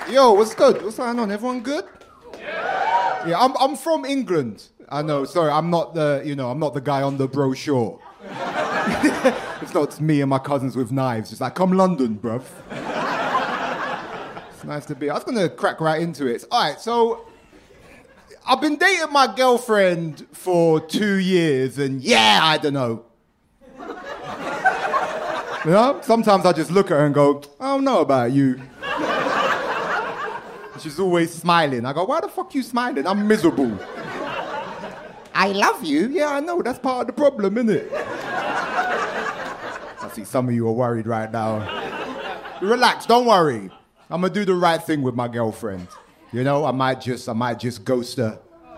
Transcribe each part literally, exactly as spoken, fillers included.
Yo, what's good? What's going on? Everyone good? Yeah. Yeah, I'm I'm from England. I know. Sorry, I'm not the you know I'm not the guy on the brochure. It's not me and my cousins with knives. It's like, come London, bruv. It's nice to be. I was gonna crack right into it. All right, so I've been dating my girlfriend for two years, and yeah, I don't know. You know, sometimes I just look at her and go, I don't know about you. She's always smiling. I go, why the fuck you smiling? I'm miserable. I love you. Yeah, I know. That's part of the problem, isn't it? I see some of you are worried right now. Relax, don't worry. I'm gonna do the right thing with my girlfriend. You know, I might just, I might just ghost her.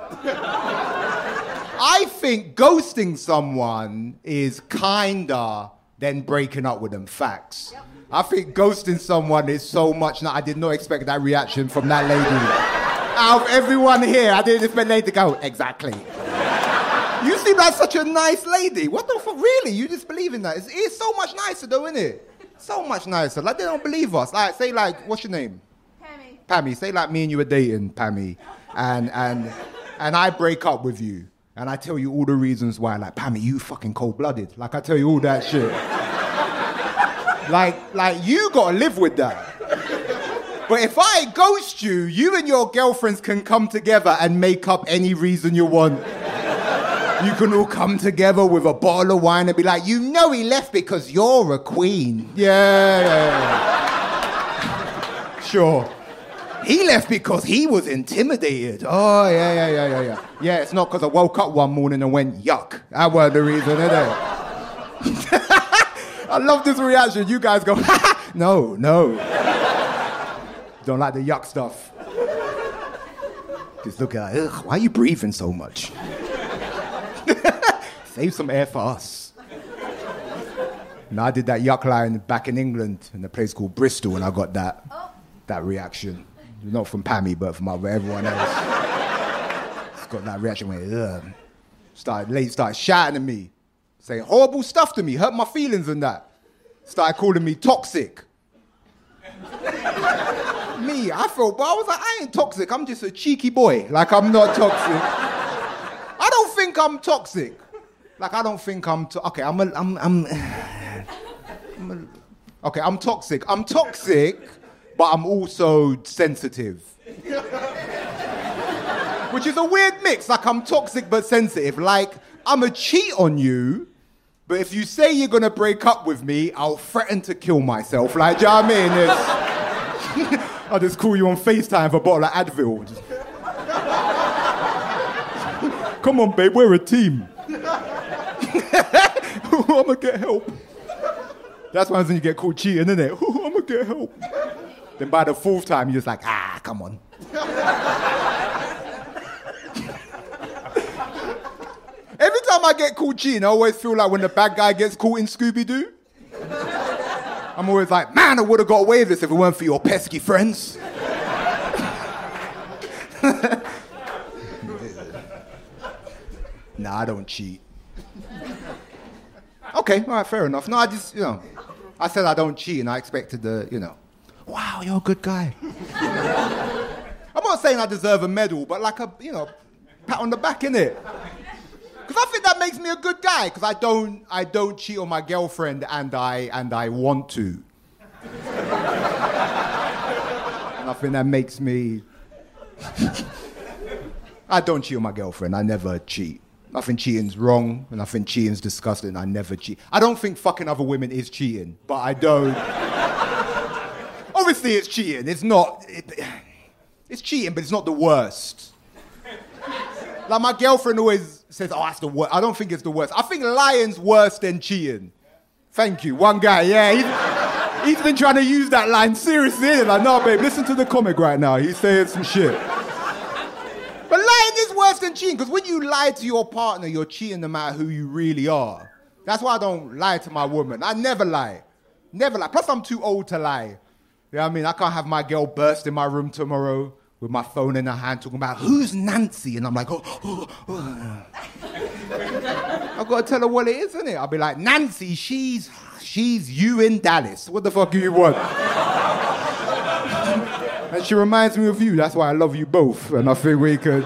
I think ghosting someone is kinder than breaking up with them. Facts. Yep. I think ghosting someone is so much. Now, I did not expect that reaction from that lady. Out of everyone here, I didn't expect lady to go, exactly. You seem like such a nice lady. What the fuck? Really? You just believe in that? It's, it's so much nicer though, isn't it? So much nicer. Like, they don't believe us. Like, say like, what's your name? Pammy. Pammy. Say like me and you were dating, Pammy. And, and, and I break up with you. And I tell you all the reasons why. Like, Pammy, you fucking cold-blooded. Like, I tell you all that shit. Like, like you gotta live with that. But if I ghost you, you and your girlfriends can come together and make up any reason you want. You can all come together with a bottle of wine and be like, you know he left because you're a queen. Yeah, yeah, yeah. Sure. He left because he was intimidated. Oh, yeah, yeah, yeah, yeah, yeah. Yeah, it's not because I woke up one morning and went, yuck. That was the reason, is it? I love this reaction. You guys go, no, no. Don't like the yuck stuff. Just look at it. Ugh, why are you breathing so much? Save some air for us. And I did that yuck line back in England in a place called Bristol, and I got that, oh. that reaction. Not from Pammy, but from everyone else. It's got that reaction where, ugh. Started, lady started shouting at me, saying horrible stuff to me, hurt my feelings and that. Started calling me toxic. Me, I felt, but I was like, I ain't toxic, I'm just a cheeky boy. Like, I'm not toxic. I don't think I'm toxic. Like, I don't think I'm, to- okay, I'm a, I'm, I'm, I'm a, okay, I'm toxic. I'm toxic, but I'm also sensitive. Which is a weird mix, like I'm toxic but sensitive. Like, I'm a cheat on you, but if you say you're gonna break up with me, I'll threaten to kill myself. Like, do you know what I mean? It's, I'll just call you on FaceTime for a bottle of Advil. Just... Come on, babe, we're a team. I'm gonna get help. That's why when you get caught cheating, isn't it? I'm gonna get help. Then by the fourth time, you're just like, ah, come on. Every time I get caught cheating, I always feel like when the bad guy gets caught in Scooby-Doo. I'm always like, man, I would have got away with this if it weren't for your pesky friends. Nah, I don't cheat. Okay, all right, fair enough. No, I just, you know, I said I don't cheat and I expected the, you know, wow, you're a good guy. I'm not saying I deserve a medal, but like a, you know, pat on the back, innit? Because I think that makes me a good guy, because I don't, I don't cheat on my girlfriend and I, and I want to. And I think that makes me... I don't cheat on my girlfriend, I never cheat. I think cheating's wrong, and I think cheating's disgusting, I never cheat. I don't think fucking other women is cheating, but I don't... Obviously it's cheating, it's not... It, it's cheating, but it's not the worst. Like, my girlfriend always says, oh, that's the worst. I don't think it's the worst. I think lying's worse than cheating. Thank you, one guy, yeah. He's, he's been trying to use that line seriously. Like, no, babe, listen to the comic right now. He's saying some shit. But lying is worse than cheating, because when you lie to your partner, you're cheating no matter who you really are. That's why I don't lie to my woman. I never lie. Never lie. Plus, I'm too old to lie. You know what I mean? I can't have my girl burst in my room tomorrow with my phone in her hand talking about, who's Nancy? And I'm like, oh, oh, oh. I've got to tell her what it is, isn't it? I'll be like, Nancy, she's, she's you in Dallas. What the fuck do you want? And she reminds me of you. That's why I love you both. And I think we could...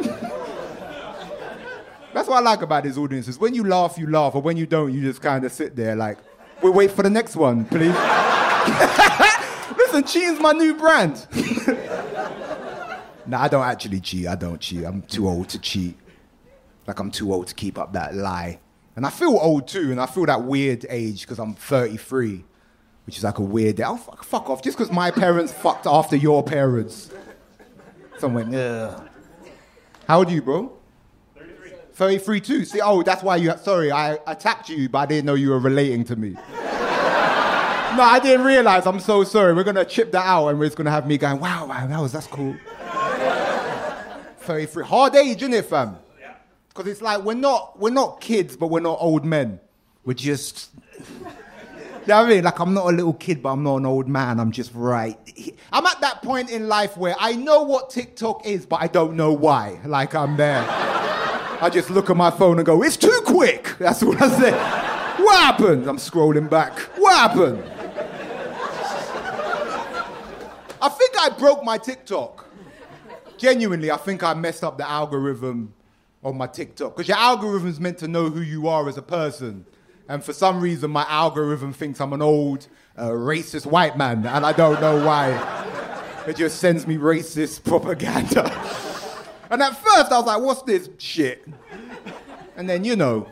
That's what I like about these audiences. When you laugh, you laugh. Or when you don't, you just kind of sit there like, we'll wait for the next one, please. Listen, cheating's my new brand. Nah, I don't actually cheat. I don't cheat. I'm too old to cheat. Like, I'm too old to keep up that lie. And I feel old, too. And I feel that weird age because I'm thirty-three. Which is like a weird day. Oh, fuck, fuck off. Just because my parents fucked after your parents. Someone went, ugh. How old are you, bro? thirty-three. thirty-three too? See, oh, that's why you... Sorry, I attacked you, but I didn't know you were relating to me. No, I didn't realise. I'm so sorry. We're going to chip that out and we're just going to have me going, wow, wow, that was, that's cool. thirty-three. Hard age, isn't it, fam? Yeah. Because it's like, we're not, we're not kids, but we're not old men. We're just... You know what I mean? Like, I'm not a little kid, but I'm not an old man. I'm just right. I'm at that point in life where I know what TikTok is, but I don't know why. Like, I'm there. I just look at my phone and go, it's too quick. That's what I say. What happened? I'm scrolling back. What happened? I think I broke my TikTok. Genuinely, I think I messed up the algorithm on my TikTok. Because your algorithm's meant to know who you are as a person. And for some reason, my algorithm thinks I'm an old, uh, racist white man, and I don't know why. It just sends me racist propaganda. And at first, I was like, what's this shit? And then, you know,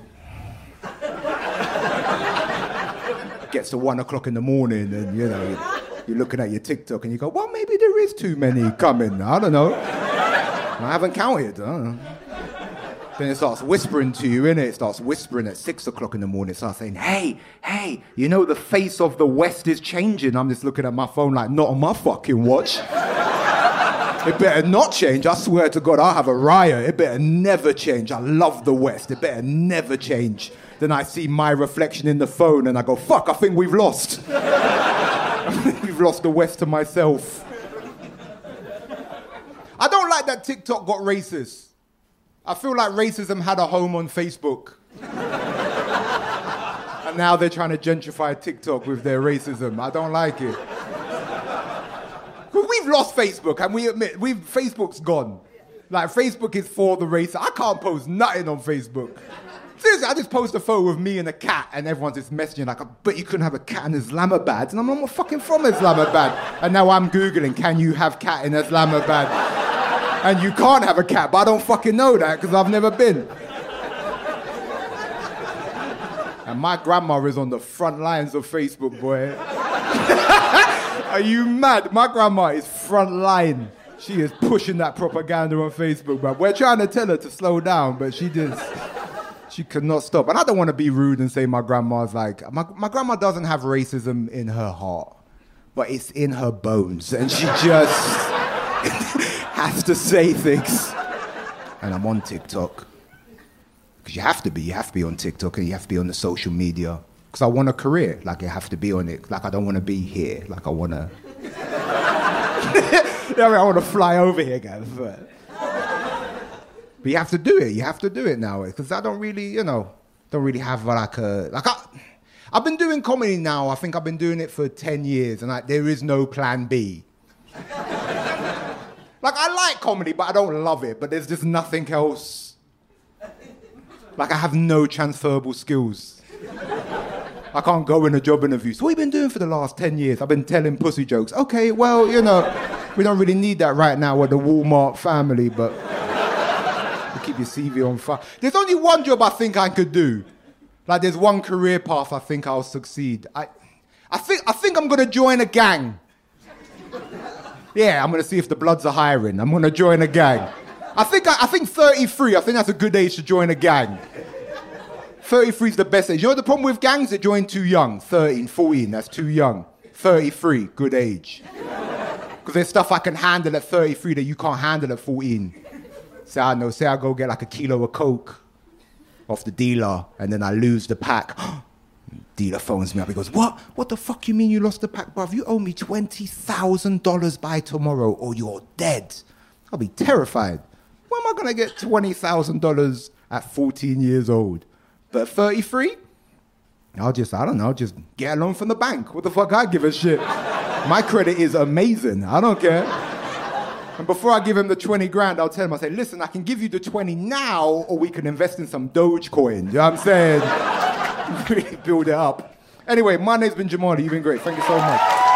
it gets to one o'clock in the morning, and, you know, you're looking at your TikTok, and you go, well, maybe there is too many coming. I don't know. I haven't counted. I don't know. Then it starts whispering to you, innit? It starts whispering at six o'clock in the morning. It starts saying, hey, hey, you know the face of the West is changing. I'm just looking at my phone like, not on my fucking watch. It better not change. I swear to God, I'll have a riot. It better never change. I love the West. It better never change. Then I see my reflection in the phone and I go, fuck, I think we've lost. I think we've lost the West to myself. I don't like that TikTok got racist. I feel like racism had a home on Facebook. And now they're trying to gentrify TikTok with their racism. I don't like it. Because we've lost Facebook, and we admit, we've, Facebook's gone. Like, Facebook is for the race. I can't post nothing on Facebook. Seriously, I just post a photo of me and a cat, and everyone's just messaging like, I bet you couldn't have a cat in Islamabad. And I'm not fucking from Islamabad. And now I'm Googling, can you have cat in Islamabad? And you can't have a cat, but I don't fucking know that because I've never been. And my grandma is on the front lines of Facebook, boy. Are you mad? My grandma is front line. She is pushing that propaganda on Facebook, but we're trying to tell her to slow down, but she just, she cannot stop. And I don't want to be rude and say my grandma's like, my, my grandma doesn't have racism in her heart, but it's in her bones. And she just... has to say things. And I'm on TikTok. Because you have to be. You have to be on TikTok and you have to be on the social media. Because I want a career. Like, I have to be on it. Like, I don't want to be here. Like, I want to... I, mean, I want to fly over here, guys. But... but you have to do it. You have to do it now. Because I don't really, you know, don't really have like a... Like, I, I've been doing comedy now. I think I've been doing it for ten years. And like, there is no plan B. Like, I like comedy, but I don't love it. But there's just nothing else. Like, I have no transferable skills. I can't go in a job interview. So what have you been doing for the last ten years? I've been telling pussy jokes. Okay, well, you know, we don't really need that right now with the Walmart family, but you keep your C V on fire. There's only one job I think I could do. Like, there's one career path I think I'll succeed. I, I think, I think I'm going to join a gang. Yeah, I'm going to see if the Bloods are hiring. I'm going to join a gang. I think I, I think thirty-three, I think that's a good age to join a gang. thirty-three is the best age. You know the problem with gangs? They join too young. thirteen, fourteen, that's too young. thirty-three, good age. Because there's stuff I can handle at thirty-three that you can't handle at fourteen. Say, I know, say I go get like a kilo of Coke off the dealer, and then I lose the pack. Dealer phones me up. He goes, what? What the fuck you mean you lost the pack, bruv? You owe me twenty thousand dollars by tomorrow or you're dead. I'll be terrified. Where am I going to get twenty thousand dollars at fourteen years old? But at thirty-three, I'll just, I don't know, just get a loan from the bank. What the fuck I give a shit? My credit is amazing. I don't care. And before I give him the twenty grand, I'll tell him, I say, listen, I can give you the twenty now, or we can invest in some Dogecoin. You know what I'm saying? Really build it up. Anyway, my name's been Jamali. You've been great. Thank you so much.